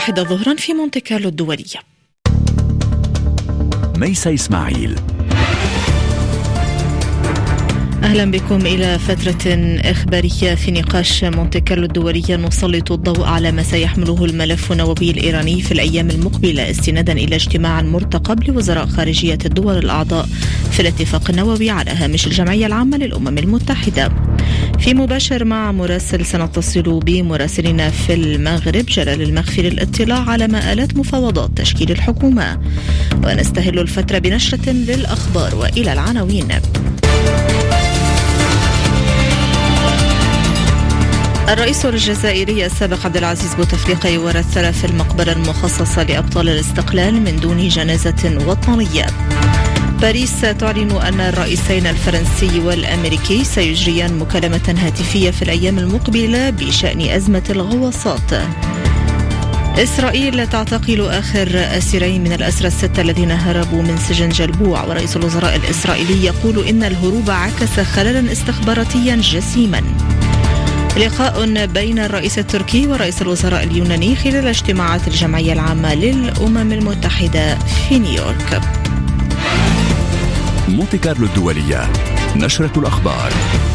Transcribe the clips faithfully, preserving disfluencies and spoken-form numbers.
الواحدة ظهرا في مونتي كارلو الدولية. ميسا إسماعيل، أهلا بكم إلى فترة إخبارية. في نقاش مونتي كارلو الدولية نسلط الضوء على ما سيحمله الملف النووي الإيراني في الأيام المقبلة، استنادا إلى اجتماع مرتقب لوزراء خارجية الدول الأعضاء في الاتفاق النووي على هامش الجمعية العامة للأمم المتحدة. في مباشر مع مراسل سنتصل بمراسلنا في المغرب جلال المخفي للاطلاع على مآلات مفاوضات تشكيل الحكومة، ونستهل الفترة بنشرة للأخبار وإلى العناوين. الرئيس الجزائري السابق عبد العزيز بوتفليقة يورث في المقبرة المخصصة لأبطال الاستقلال من دون جنازة وطنية. باريس تعلن أن الرئيسين الفرنسي والأمريكي سيجريان مكالمة هاتفية في الأيام المقبلة بشأن أزمة الغواصات. إسرائيل تعتقل آخر أسيرين من الأسرى الستة الذين هربوا من سجن جلبوع، ورئيس الوزراء الإسرائيلي يقول إن الهروب عكس خللا استخباراتيا جسيما. لقاء بين الرئيس التركي ورئيس الوزراء اليوناني خلال اجتماعات الجمعية العامة للأمم المتحدة في نيويورك. مونتي كارلو الدولية، نشرة الأخبار.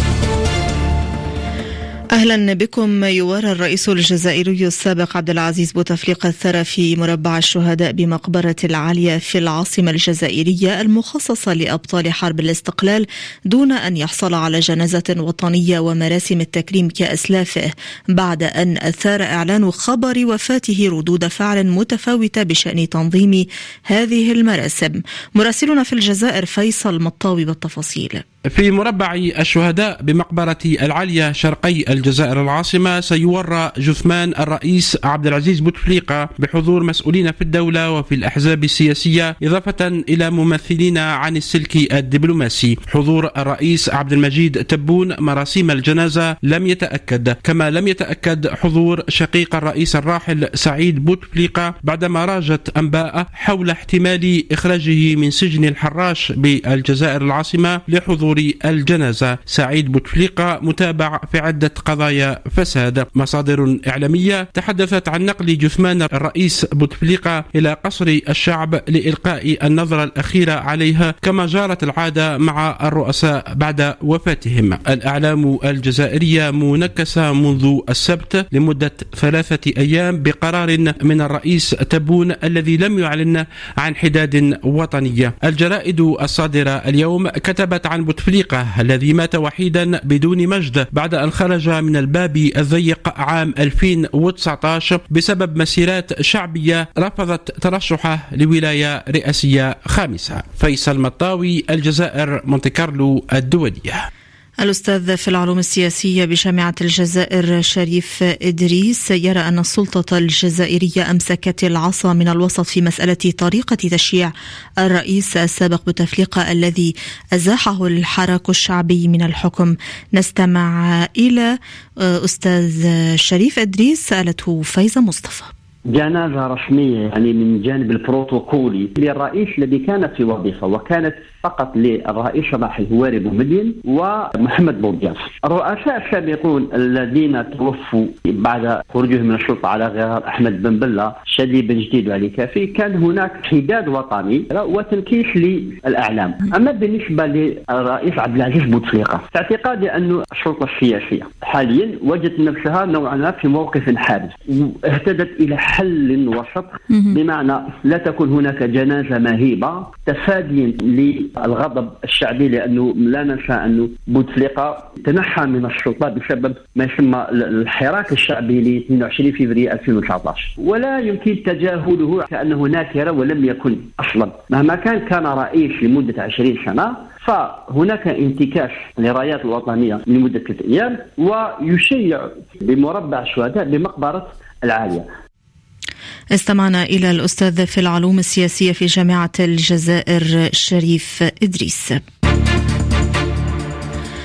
أهلا بكم. يوارى الرئيس الجزائري السابق عبد العزيز بوتفليقة الثرى في مربع الشهداء بمقبرة العالية في العاصمة الجزائرية المخصصة لأبطال حرب الاستقلال دون أن يحصل على جنازة وطنية ومراسم التكريم كأسلافه، بعد أن أثار إعلان خبر وفاته ردود فعل متفاوتة بشأن تنظيم هذه المراسم. مراسلنا في الجزائر فيصل مطاوي بالتفاصيل. في مربع الشهداء بمقبرة العالية شرقي الجزائر العاصمة سيورى جثمان الرئيس عبد العزيز بوتفليقة بحضور مسؤولين في الدولة وفي الأحزاب السياسية، إضافة إلى ممثلين عن السلك الدبلوماسي. حضور الرئيس عبد المجيد تبون مراسيم الجنازة لم يتأكد، كما لم يتأكد حضور شقيق الرئيس الراحل سعيد بوتفليقة بعدما راجت أنباء حول احتمال إخراجه من سجن الحراش بالجزائر العاصمة لحضور الجنازة. سعيد بوتفليقة متابع في عدة قضايا فساد. مصادر إعلامية تحدثت عن نقل جثمان الرئيس بوتفليقة إلى قصر الشعب لإلقاء النظرة الأخيرة عليها كما جارت العادة مع الرؤساء بعد وفاتهم. الأعلام الجزائرية منكسة منذ السبت لمدة ثلاثة أيام بقرار من الرئيس تبون الذي لم يعلن عن حداد وطنية. الجرائد الصادرة اليوم كتبت عن بوتفليقة الذي مات وحيدا بدون مجد بعد أن خرج من الباب الضيق عام ألفين وتسعة عشر بسبب مسيرات شعبية رفضت ترشحه لولاية رئاسية خامسة. فيصل مطاوي، الجزائر، مونتي كارلو الدولية. الأستاذ في العلوم السياسية بجامعة الجزائر شريف إدريس يرى أن السلطة الجزائرية أمسكت العصا من الوسط في مسألة طريقة تشييع الرئيس السابق بوتفليقة الذي أزاحه الحراك الشعبي من الحكم. نستمع إلى أستاذ شريف إدريس، سألته فايزة مصطفى. جنازة رسمية يعني من جانب البروتوكولي للرئيس الذي كانت في وظيفة وكانت فقط للرئيس الراحل هواري بومدين ومحمد بوغياف. الرؤساء السابقون الذين توفوا بعد خروجهم من السلطة على غرار أحمد بن بلة، شادي بن جديد وعلي كافي، كان هناك حداد وطني وتنكيش للأعلام. أما بالنسبة للرئيس عبد العزيز بوتفليقة، في اعتقادي أن السلطة السياسية حاليا وجدت نفسها نوعا ما في موقف حاد، واهتدت إلى حل وسط، بمعنى لا تكون هناك جنازة مهيبة تفاديا للغضب الشعبي، لأنه لا ننسى أنه بوتفليقة تنحى من السلطة بسبب ما يسمى الحراك الشعبي ل اثنين وعشرين فبراير ألفين وتسعة عشر، ولا يمكن تجاهله كأنه ناكرة ولم يكن أصلا. مهما كان كان رئيس لمدة عشرين سنة، فهناك انتكاس للرايات الوطنية لمدة ثلاثة أيام ويشيع بمربع الشهداء بمقبرة العالية. استمعنا إلى الأستاذ في العلوم السياسية في جامعة الجزائر شريف إدريس.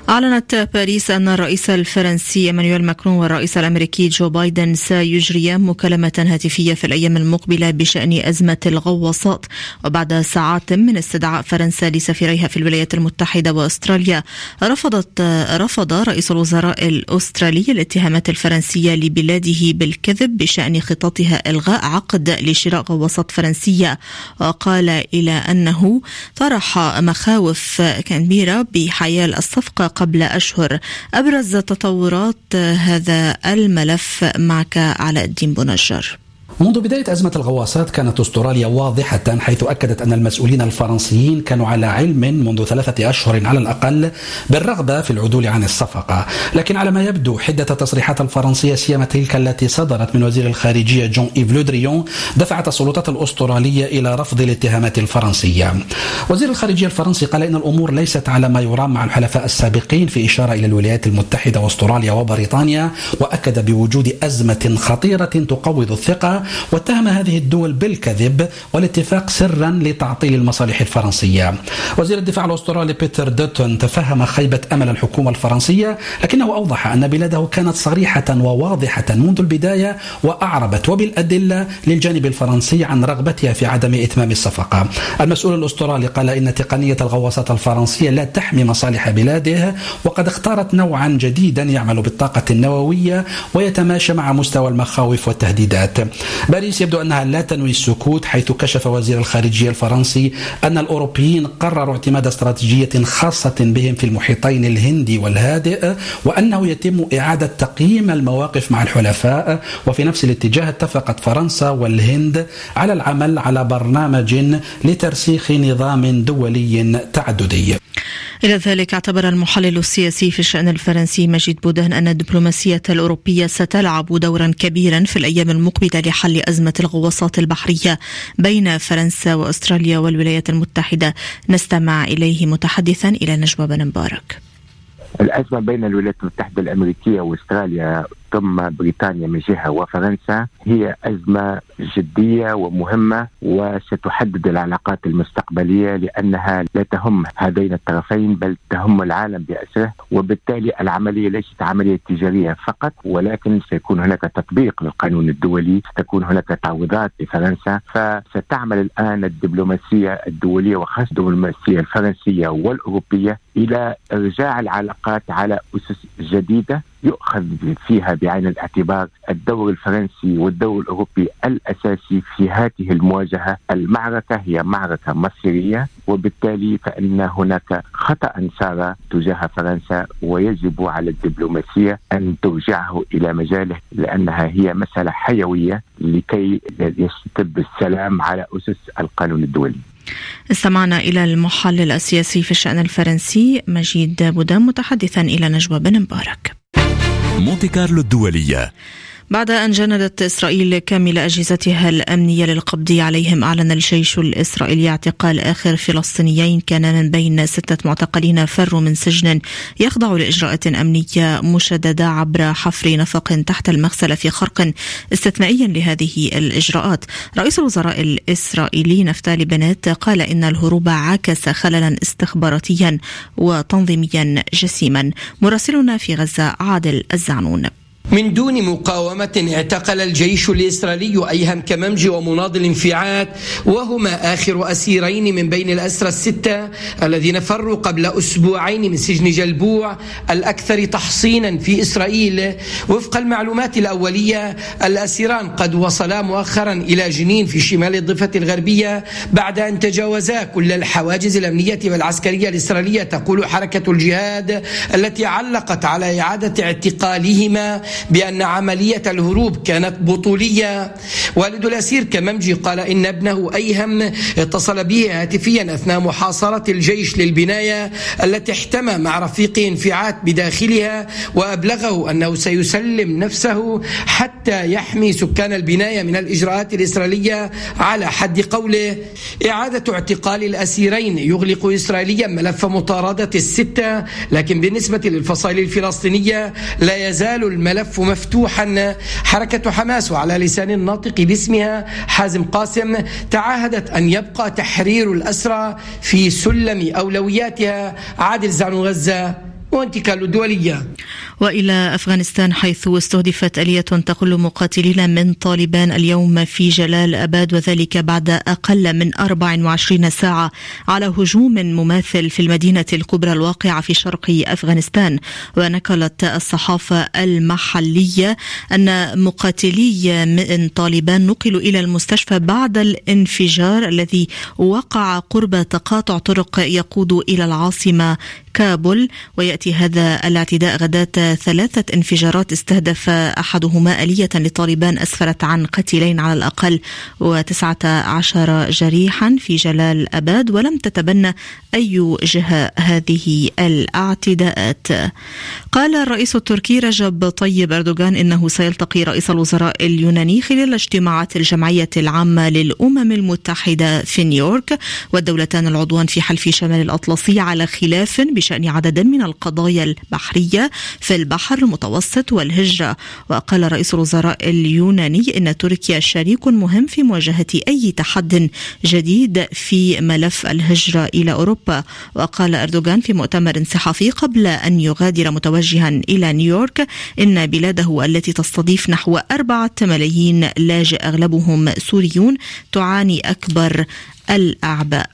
أعلنت باريس أن الرئيس الفرنسي إيمانويل ماكرون والرئيس الأمريكي جو بايدن سيجريان مكالمة هاتفية في الأيام المقبلة بشأن أزمة الغواصات، وبعد ساعات من استدعاء فرنسا لسفيريها في الولايات المتحدة وأستراليا. رفضت رفض رئيس الوزراء الأسترالي الاتهامات الفرنسية لبلاده بالكذب بشأن خططها إلغاء عقد لشراء غواصات فرنسية، وقال إلى أنه طرح مخاوف كبيرة بحيال الصفقة قبل أشهر. أبرز تطورات هذا الملف معك علاء الدين بنجار. منذ بداية أزمة الغواصات كانت أستراليا واضحة، حيث أكدت أن المسؤولين الفرنسيين كانوا على علم منذ ثلاثة أشهر على الأقل بالرغبة في العدول عن الصفقة. لكن على ما يبدو حدة التصريحات الفرنسية سيما تلك التي صدرت من وزير الخارجية جون إيف لو دريون دفعت السلطات الأسترالية إلى رفض الاتهامات الفرنسية. وزير الخارجية الفرنسي قال إن الأمور ليست على ما يرام مع الحلفاء السابقين، في إشارة إلى الولايات المتحدة وأستراليا وبريطانيا، وأكد بوجود أزمة خطيرة تقوض الثقة، واتهم هذه الدول بالكذب والاتفاق سرا لتعطيل المصالح الفرنسية. وزير الدفاع الأسترالي بيتر دوتون تفهم خيبة أمل الحكومة الفرنسية، لكنه أوضح أن بلاده كانت صريحة وواضحة منذ البداية، وأعربت وبالأدلة للجانب الفرنسي عن رغبتها في عدم إتمام الصفقة. المسؤول الأسترالي قال إن تقنية الغواصات الفرنسية لا تحمي مصالح بلاده، وقد اختارت نوعا جديدا يعمل بالطاقة النووية ويتماشى مع مستوى المخاوف والتهديدات. باريس يبدو أنها لا تنوي السكوت، حيث كشف وزير الخارجية الفرنسي أن الأوروبيين قرروا اعتماد استراتيجية خاصة بهم في المحيطين الهندي والهادئ، وأنه يتم إعادة تقييم المواقف مع الحلفاء. وفي نفس الاتجاه اتفقت فرنسا والهند على العمل على برنامج لترسيخ نظام دولي تعددي. إلى ذلك اعتبر المحلل السياسي في الشأن الفرنسي مجيد بودان أن الدبلوماسية الأوروبية ستلعب دورا كبيرا في الأيام المقبلة لحل أزمة الغواصات البحرية بين فرنسا وأستراليا والولايات المتحدة. نستمع إليه متحدثا إلى نجوى بن مبارك. الأزمة بين الولايات المتحدة الأمريكية وأستراليا ثم بريطانيا من جهة وفرنسا هي أزمة جدية ومهمة، وستحدد العلاقات المستقبلية، لأنها لا تهم هذين الطرفين بل تهم العالم بأسره. وبالتالي العملية ليست عملية تجارية فقط، ولكن سيكون هناك تطبيق للقانون الدولي، ستكون هناك تعويضات لفرنسا. فستعمل الآن الدبلوماسية الدولية وخاصة الدبلوماسية الفرنسية والأوروبية إلى إرجاع العلاقات على أسس جديدة يؤخذ فيها بعين الاعتبار الدور الفرنسي والدور الأوروبي الأساسي في هذه المواجهة. المعركة هي معركة مصيرية، وبالتالي فإن هناك خطأ صار تجاه فرنسا، ويجب على الدبلوماسية أن ترجعه إلى مجاله، لأنها هي مسألة حيوية لكي يستتب السلام على أسس القانون الدولي. استمعنا إلى المحلل السياسي في الشأن الفرنسي مجيد بودان متحدثا إلى نجوى بن مبارك. مونتي كارلو الدولية. بعد أن جندت إسرائيل كامل أجهزتها الأمنية للقبض عليهم، أعلن الجيش الإسرائيلي اعتقال آخر فلسطينيين كان من بين ستة معتقلين فروا من سجن يخضع لإجراءات أمنية مشددة عبر حفر نفق تحت المغسلة في خرق استثنائيا لهذه الإجراءات. رئيس الوزراء الإسرائيلي نفتالي بنت قال إن الهروب عكس خللا استخباراتيا وتنظيميا جسيما. مراسلنا في غزة عادل الزعنون. من دون مقاومة اعتقل الجيش الإسرائيلي أيهم كممجي ومناضل انفعات، وهما آخر أسيرين من بين الأسرى الستة الذين فروا قبل أسبوعين من سجن جلبوع الأكثر تحصينا في إسرائيل. وفق المعلومات الأولية الأسيران قد وصلا مؤخرا إلى جنين في شمال الضفة الغربية بعد أن تجاوزا كل الحواجز الأمنية والعسكرية الإسرائيلية، تقول حركة الجهاد التي علقت على إعادة اعتقالهما بأن عملية الهروب كانت بطولية. والد الأسير كممجي قال إن ابنه أيهم اتصل به هاتفيا أثناء محاصرة الجيش للبناية التي احتمى مع رفيق انفعات بداخلها، وأبلغه أنه سيسلم نفسه حتى يحمي سكان البناية من الإجراءات الإسرائيلية. على حد قوله إعادة اعتقال الأسيرين يغلق إسرائيليا ملف مطاردة الستة، لكن بالنسبة للفصائل الفلسطينية لا يزال الملف مفتوحا. حركة حماس وعلى لسان الناطق باسمها حازم قاسم تعهدت أن يبقى تحرير الأسرى في سلم أولوياتها. عادل زعنون، غزة، مونتي كارلو الدولية. وإلى أفغانستان، حيث استهدفت آلية تقل مقاتلين من طالبان اليوم في جلال أباد، وذلك بعد أقل من أربع وعشرين ساعة على هجوم مماثل في المدينة الكبرى الواقعة في شرق أفغانستان. ونقلت الصحافة المحلية أن مقاتلي من طالبان نقلوا إلى المستشفى بعد الانفجار الذي وقع قرب تقاطع طرق يقود إلى العاصمة كابول. ويأتي هذا الاعتداء غداة ثلاثة انفجارات استهدف أحدهما آلية لطالبان أسفرت عن قتيلين على الأقل وتسعة عشر جريحا في جلال أباد، ولم تتبنى أي جهة هذه الاعتداءات. قال الرئيس التركي رجب طيب أردوغان إنه سيلتقي رئيس الوزراء اليوناني خلال اجتماعات الجمعية العامة للأمم المتحدة في نيويورك، والدولتان العضوان في حلف شمال الأطلسي على خلاف بشأن عدد من القضايا البحرية في البحر المتوسط والهجرة. وقال رئيس الوزراء اليوناني إن تركيا شريك مهم في مواجهة أي تحد جديد في ملف الهجرة إلى أوروبا. وقال أردوغان في مؤتمر صحفي قبل أن يغادر متوجها إلى نيويورك إن بلاده التي تستضيف نحو أربعة ملايين لاجئ أغلبهم سوريون تعاني أكبر الأعباء.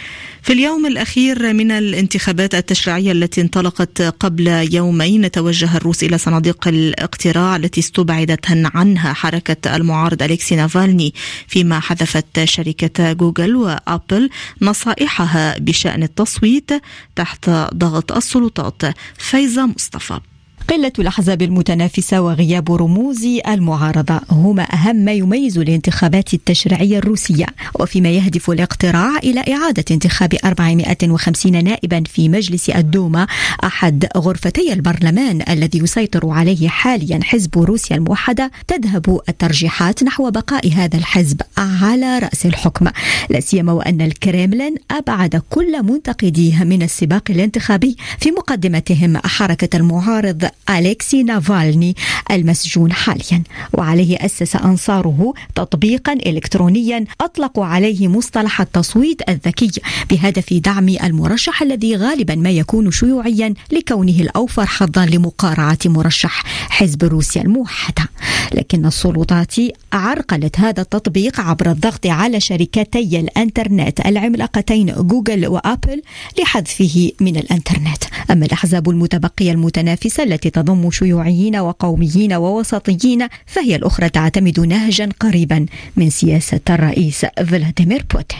في اليوم الأخير من الانتخابات التشريعية التي انطلقت قبل يومين، توجه الروس إلى صناديق الاقتراع التي استبعدت عنها حركة المعارض أليكسي نافالني، فيما حذفت شركة جوجل وأبل نصائحها بشأن التصويت تحت ضغط السلطات. فايزة مصطفى. قلة الأحزاب المتنافسة وغياب رموز المعارضة هما أهم ما يميز الانتخابات التشريعية الروسية، وفيما يهدف الاقتراع إلى إعادة انتخاب أربعمائة وخمسين نائبا في مجلس الدوما، أحد غرفتي البرلمان الذي يسيطر عليه حاليا حزب روسيا الموحدة، تذهب الترجيحات نحو بقاء هذا الحزب على رأس الحكم، لا سيما وأن الكريملين أبعد كل منتقديه من السباق الانتخابي، في مقدمتهم حركة المعارض أليكسي نافالني المسجون حاليا. وعليه أسس أنصاره تطبيقا إلكترونيا أطلقوا عليه مصطلح التصويت الذكي، بهدف دعم المرشح الذي غالبا ما يكون شيوعيا لكونه الأوفر حظا لمقارعة مرشح حزب روسيا الموحدة. لكن السلطات عرقلت هذا التطبيق عبر الضغط على شركتي الانترنت العملاقتين جوجل وأبل لحذفه من الانترنت. أما الأحزاب المتبقية المتنافسة التي تضم شيوعيين وقوميين ووسطيين، فهي الأخرى تعتمد نهجا قريبا من سياسة الرئيس فلاديمير بوتين.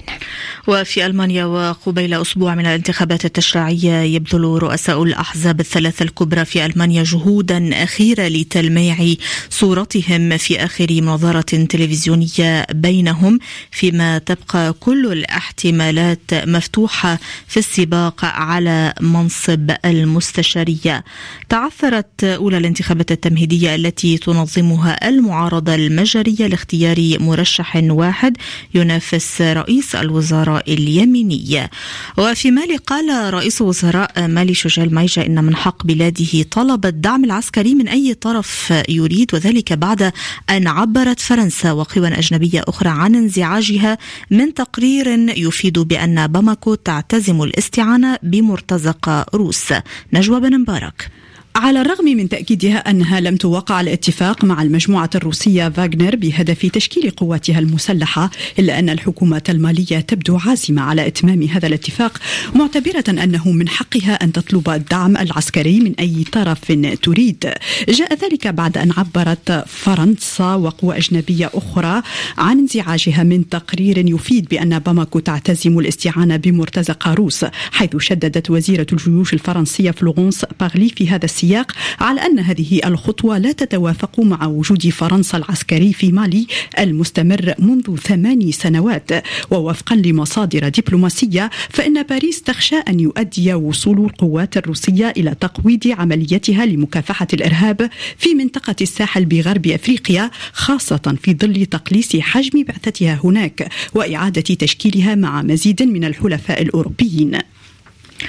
وفي ألمانيا، وقبيل أسبوع من الانتخابات التشريعية، يبذل رؤساء الأحزاب الثلاثة الكبرى في ألمانيا جهودا أخيرة لتلميع صورتهم في آخر مناظرة تلفزيونية بينهم، فيما تبقى كل الاحتمالات مفتوحة في السباق على منصب المستشارية. تعثرت أولى الانتخابات التمهيدية التي تنظمها المعارضة المجرية لاختيار مرشح واحد ينافس رئيس الوزراء اليميني. وفي مالي، قال رئيس وزراء مالي شجال مايجا إن من حق بلاده طلب الدعم العسكري من أي طرف يريد، وذلك بعد أن عبرت فرنسا وقوى أجنبية أخرى عن انزعاجها من تقرير يفيد بأن باماكو تعتزم الاستعانة بمرتزقة روس. نجوى بن مبارك. على الرغم من تأكيدها أنها لم توقع على اتفاق مع المجموعة الروسية فاغنر بهدف تشكيل قواتها المسلحة، إلا أن الحكومة المالية تبدو عازمة على إتمام هذا الاتفاق، معتبرة أنه من حقها أن تطلب الدعم العسكري من أي طرف تريد. جاء ذلك بعد أن عبرت فرنسا وقوى أجنبية أخرى عن انزعاجها من تقرير يفيد بأن باماكو تعتزم الاستعانة بمرتزقة روس، حيث شددت وزيرة الجيوش الفرنسية فلورانس بارلي في هذا السياق على أن هذه الخطوة لا تتوافق مع وجود فرنسا العسكري في مالي المستمر منذ ثماني سنوات. ووفقا لمصادر دبلوماسية، فإن باريس تخشى أن يؤدي وصول القوات الروسية إلى تقويض عمليتها لمكافحة الإرهاب في منطقة الساحل بغرب أفريقيا، خاصة في ظل تقليص حجم بعثتها هناك وإعادة تشكيلها مع مزيد من الحلفاء الأوروبيين.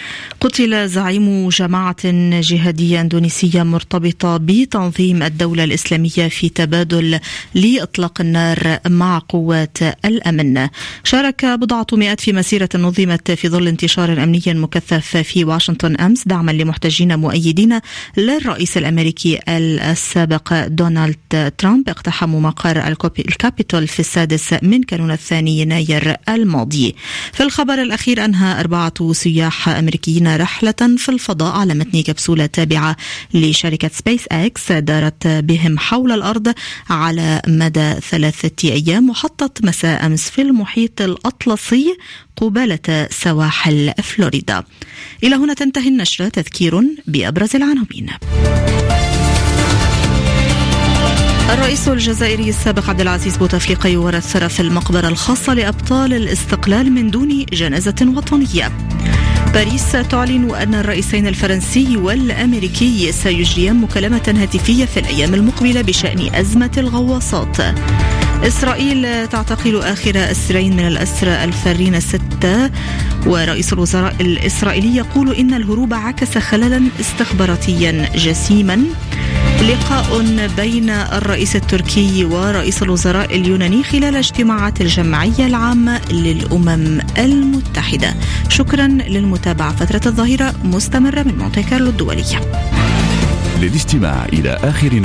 قتل زعيم جماعة جهادية اندونيسية مرتبطة بتنظيم الدولة الإسلامية في تبادل لإطلاق النار مع قوات الأمن. شارك بضعة مئات في مسيرة نظمت في ظل انتشار أمني مكثف في واشنطن أمس دعما لمحتجين مؤيدين للرئيس الأمريكي السابق دونالد ترامب اقتحموا مقر الكابيتول في السادس من كانون الثاني يناير الماضي. في الخبر الأخير أنهى أربعة سياح أمريكيين رحلة في الفضاء على متن كبسولة تابعة لشركة سبيس إكس دارت بهم حول الأرض على مدى ثلاثة أيام وحطت مساء أمس في المحيط الأطلسي قبالة سواحل فلوريدا. إلى هنا تنتهي النشرة. تذكير بأبرز العناوين. الرئيس الجزائري السابق عبد العزيز بوتفليقة يورث في المقبرة الخاصة لأبطال الاستقلال من دون جنازة وطنية. باريس تعلن أن الرئيسين الفرنسي والأمريكي سيجريان مكالمة هاتفية في الأيام المقبلة بشأن أزمة الغواصات. إسرائيل تعتقل آخر أسرين من الأسرى الفارين الستة، ورئيس الوزراء الإسرائيلي يقول إن الهروب عكس خللا استخباراتيا جسيما. لقاء بين الرئيس التركي ورئيس الوزراء اليوناني خلال اجتماعات الجمعية العامة للأمم المتحدة. شكرا للمتابعة. فترة الظهيرة مستمرة من مونتي كارلو الدولية. للاستماع إلى آخر